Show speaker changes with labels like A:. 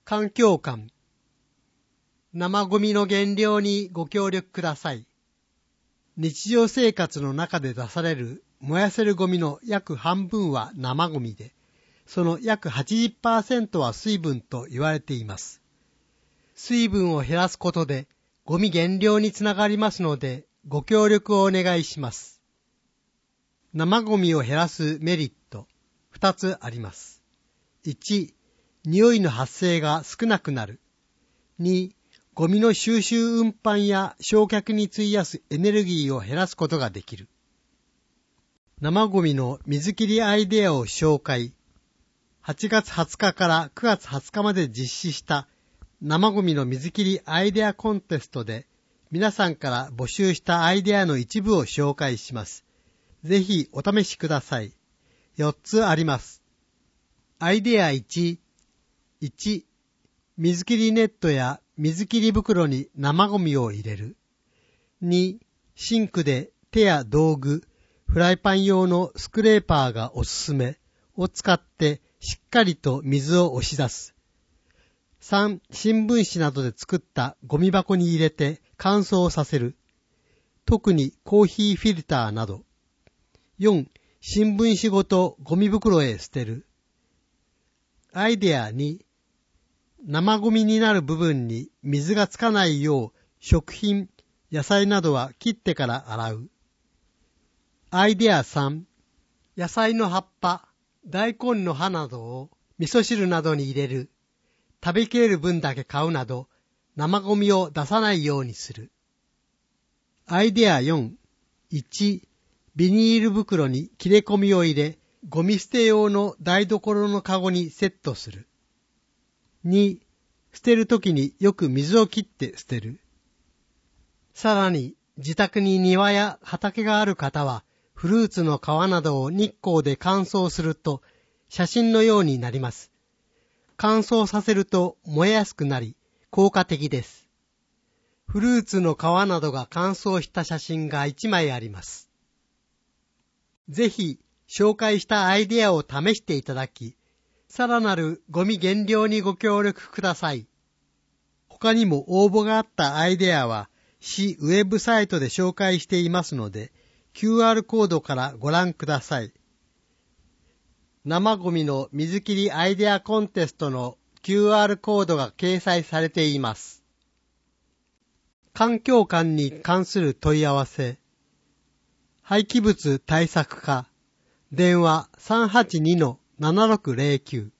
A: 環境館。生ゴミの減量にご協力ください。日常生活の中で出される燃やせるゴミの約半分は生ゴミで、その約 80% は水分と言われています。水分を減らすことでゴミ減量につながりますので、ご協力をお願いします。生ゴミを減らすメリット、2つあります。1、匂いの発生が少なくなる。2、ゴミの収集運搬や焼却に費やすエネルギーを減らすことができる。生ゴミの水切りアイデアを紹介。8月20日から9月20日まで実施した生ゴミの水切りアイデアコンテストで皆さんから募集したアイデアの一部を紹介します。ぜひお試しください。4つあります。アイデア1、1、水切りネットや水切り袋に生ゴミを入れる。2、シンクで手や道具、フライパン用のスクレーパーがおすすめを使ってしっかりと水を押し出す。3、新聞紙などで作ったゴミ箱に入れて乾燥させる。特にコーヒーフィルターなど。4、新聞紙ごとゴミ袋へ捨てる。アイデア2、生ゴミになる部分に水がつかないよう食品、野菜などは切ってから洗う。アイデア3、野菜の葉っぱ、大根の葉などを味噌汁などに入れる。食べきれる分だけ買うなど生ゴミを出さないようにする。アイデア4、1、ビニール袋に切れ込みを入れ、ゴミ捨て用の台所のカゴにセットする。2、捨てるときによく水を切って捨てる。さらに、自宅に庭や畑がある方は、フルーツの皮などを日光で乾燥すると、写真のようになります。乾燥させると燃えやすくなり、効果的です。フルーツの皮などが乾燥した写真が1枚あります。ぜひ、紹介したアイデアを試していただき、さらなるゴミ減量にご協力ください。他にも応募があったアイデアは、市ウェブサイトで紹介していますので、QR コードからご覧ください。生ゴミの水切りアイデアコンテストの QR コードが掲載されています。環境館に関する問い合わせ。廃棄物対策課、電話 382-7609